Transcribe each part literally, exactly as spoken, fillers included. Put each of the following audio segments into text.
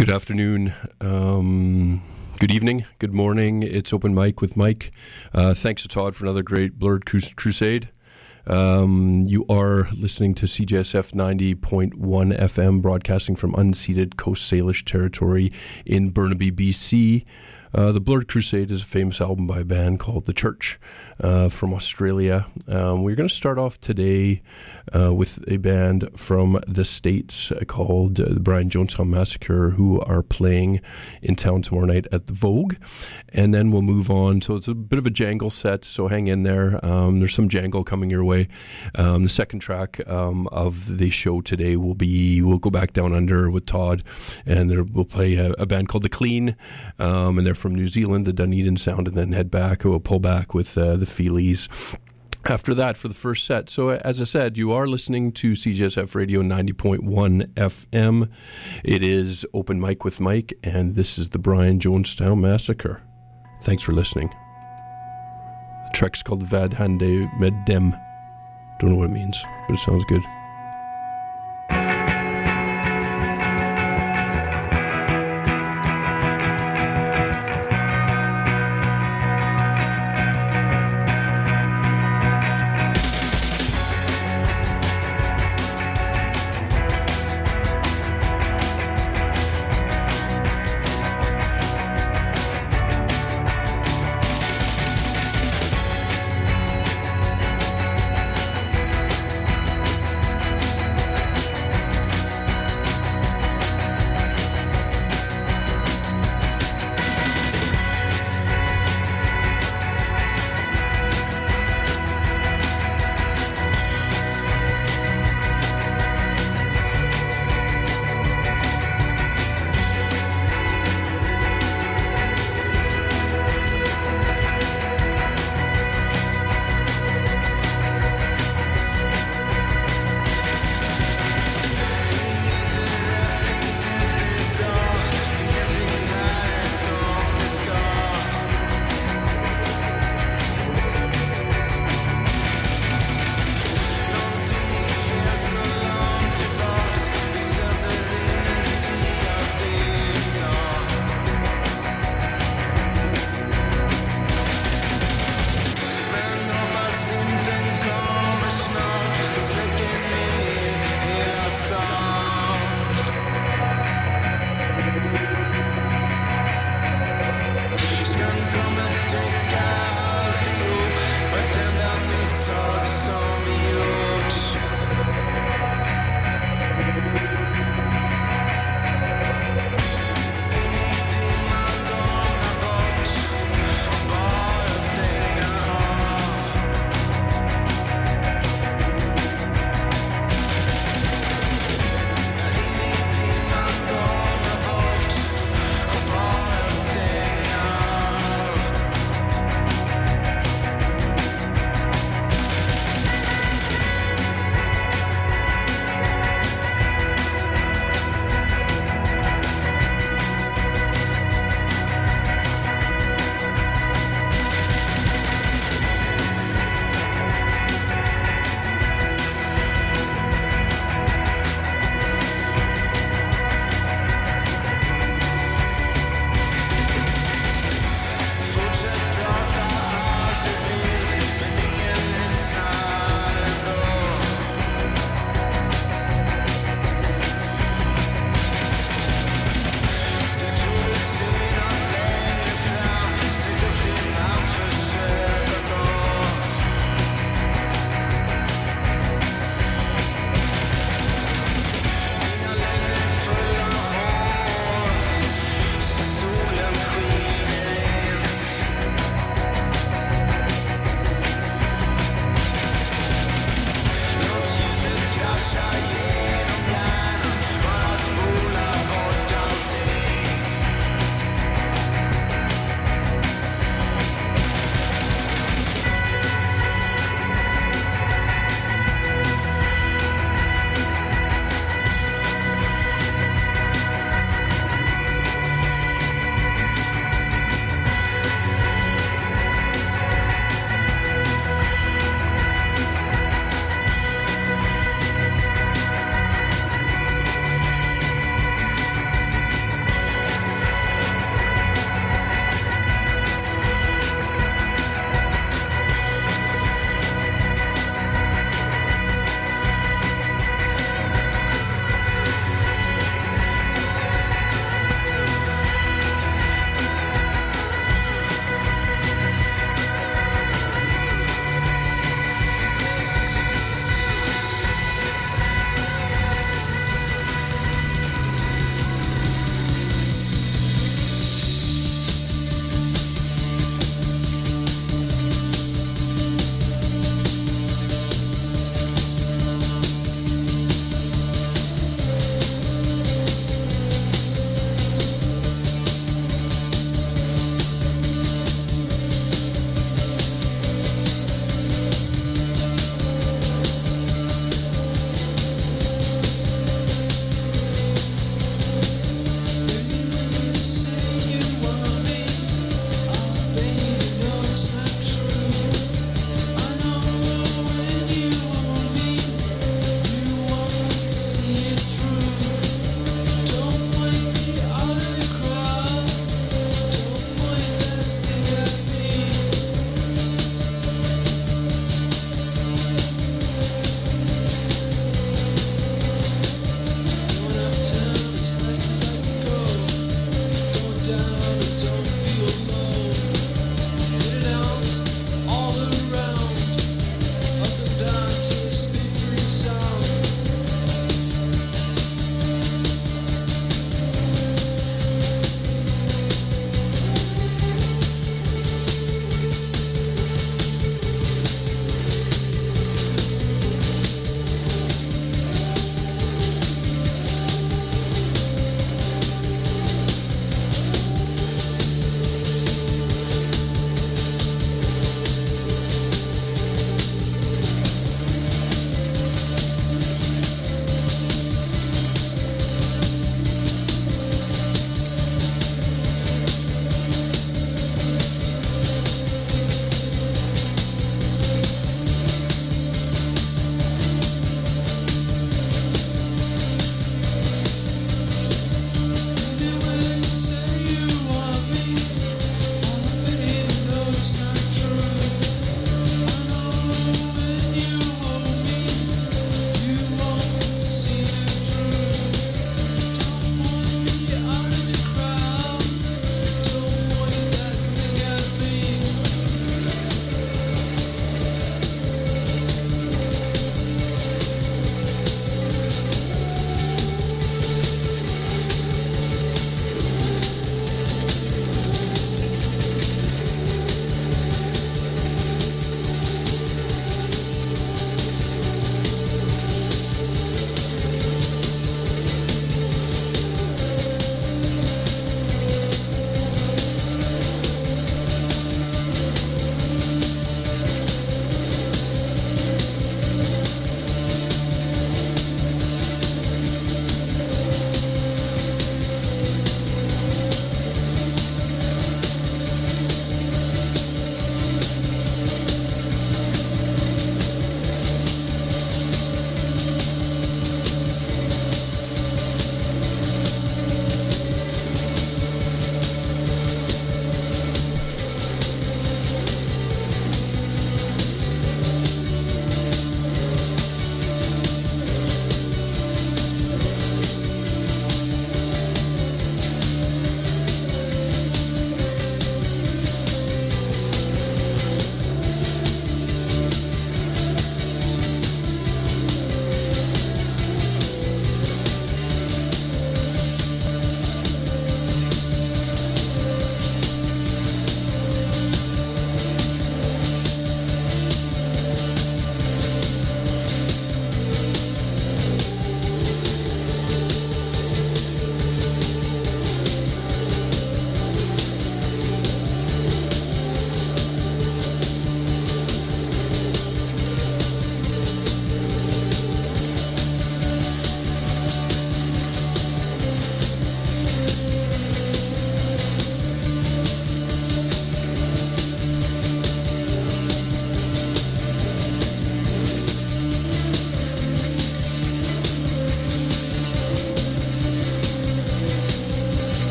Good afternoon, um, good evening, good morning. It's Open Mic with Mike. Uh, thanks to Todd for another great Blurred Crus- Crusade. Um, you are listening to C J S F ninety point one F M, broadcasting from unceded Coast Salish territory in Burnaby, B C. Uh, the Blurred Crusade is a famous album by a band called The Church uh, from Australia. Um, we're going to start off today uh, with a band from the States called uh, the Brian Jonestown Massacre, who are playing in town tomorrow night at the Vogue. And then we'll move on. So it's a bit of a jangle set, so hang in there. Um, there's some jangle coming your way. Um, the second track um, of the show today will be, we'll go back down under with Todd, and there, we'll play a, a band called The Clean, um, and they're from New Zealand, the Dunedin sound, and then head back. We'll pull back with uh, the Feelies after that for the first set. So as I said, you are listening to C J S F Radio ninety point one F M. It is Open Mic with Mike, and this is the Brian Jonestown Massacre. Thanks for listening. The track's called Vad Hande Med Dem. Don't know what it means, but it sounds good.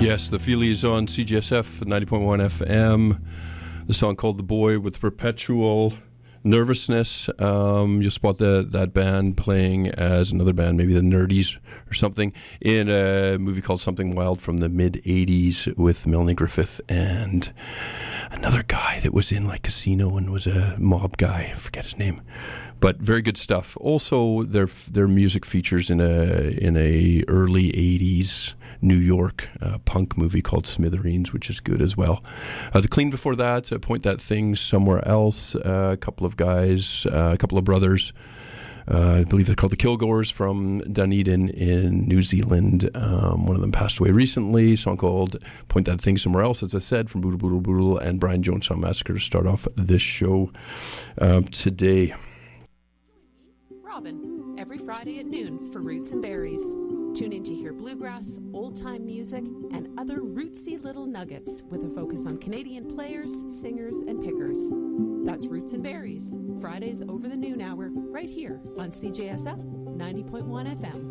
Yes, the Feelies on C J S F ninety point one F M. The song called The Boy with Perpetual Nervousness. Um, you'll spot the, that band playing as another band, maybe the Nerdies or something, in a movie called Something Wild from the mid-eighties with Melanie Griffith and another guy that was in like Casino and was a mob guy. I forget his name. But very good stuff. Also, their their music features in a in a early eighties New York uh, punk movie called Smithereens, which is good as well. Uh, the Clean before that, uh, Point That Thing Somewhere Else. Uh, a couple of guys, uh, a couple of brothers. Uh, I believe they're called the Kilgores from Dunedin in New Zealand. Um, one of them passed away recently. A song called Point That Thing Somewhere Else, as I said, from Boodle Boodle Boodle and Brian Jonestown Massacre to start off this show um, today. Robin, every Friday at noon for Roots and Berries. Tune in to hear bluegrass, old-time music, and other rootsy little nuggets with a focus on Canadian players, singers, and pickers. That's Roots and Berries, Fridays over the noon hour, right here on C J S F ninety point one F M.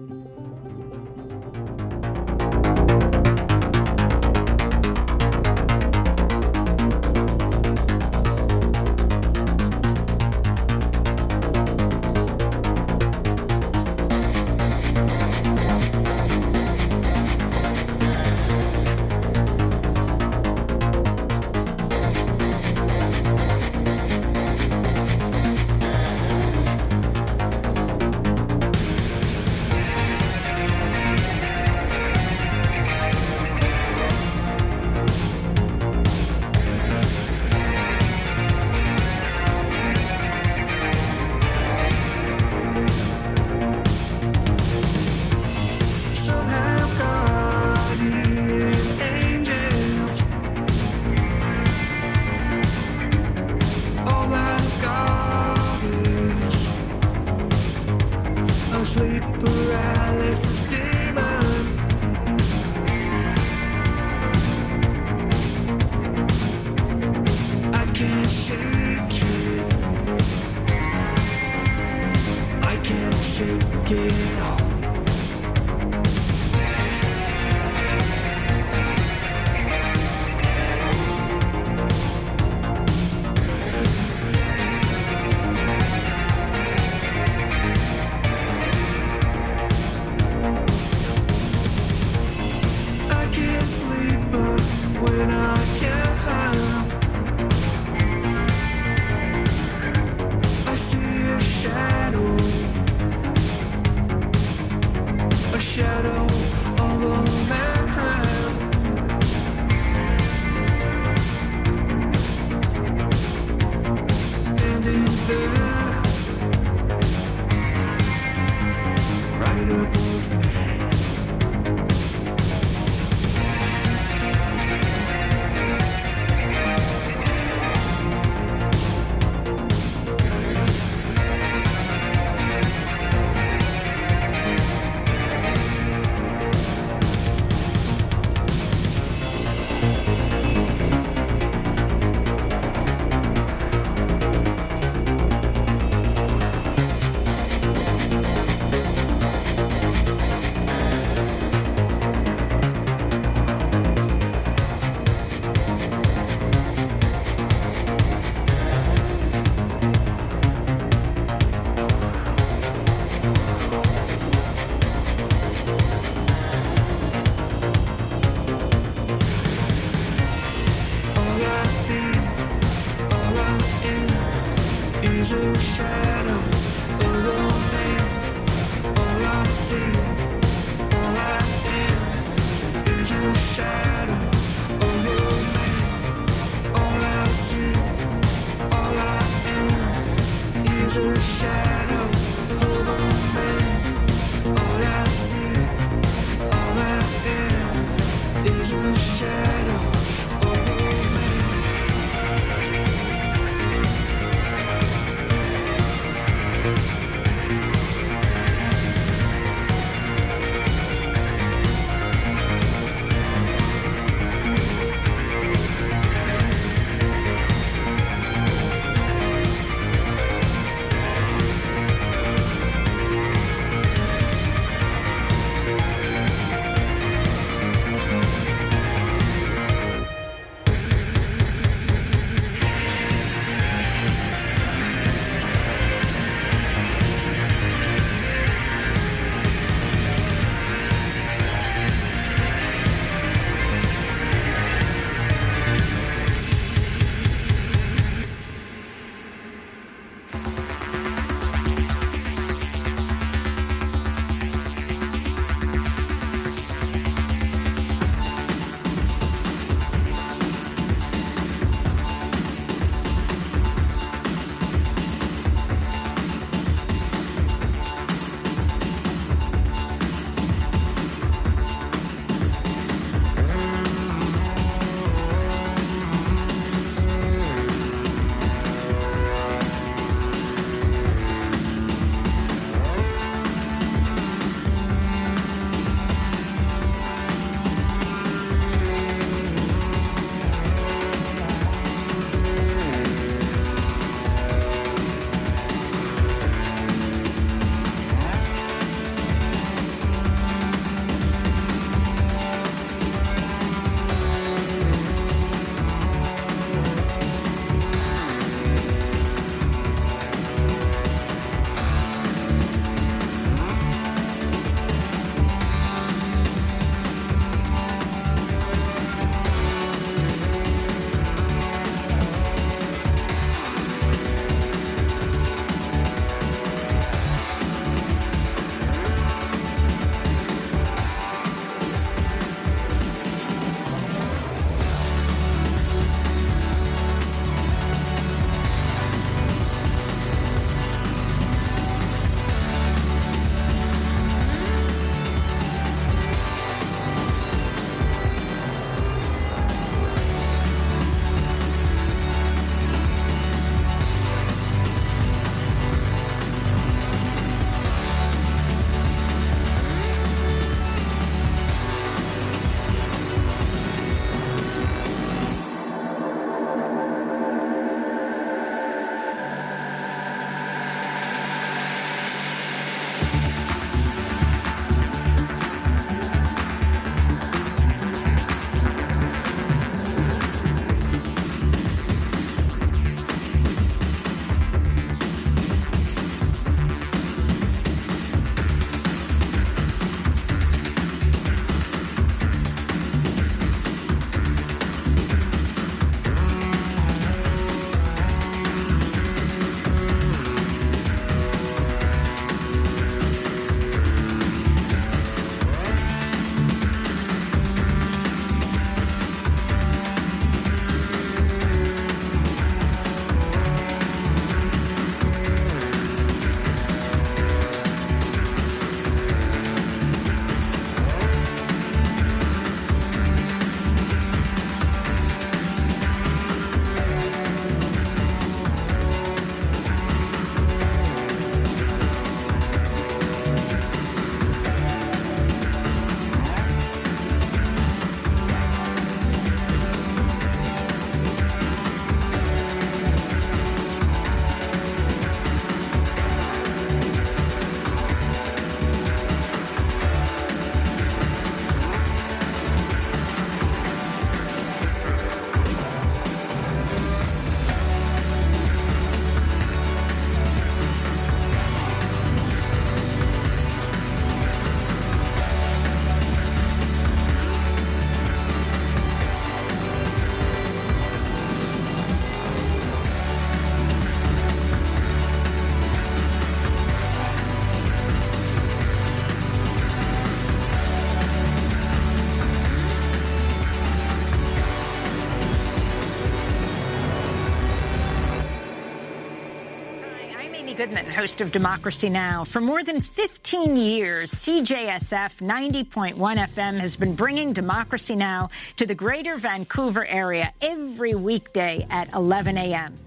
Amy Goodman, host of Democracy Now! For more than fifteen years, C J S F ninety point one F M has been bringing Democracy Now! To the greater Vancouver area every weekday at eleven a m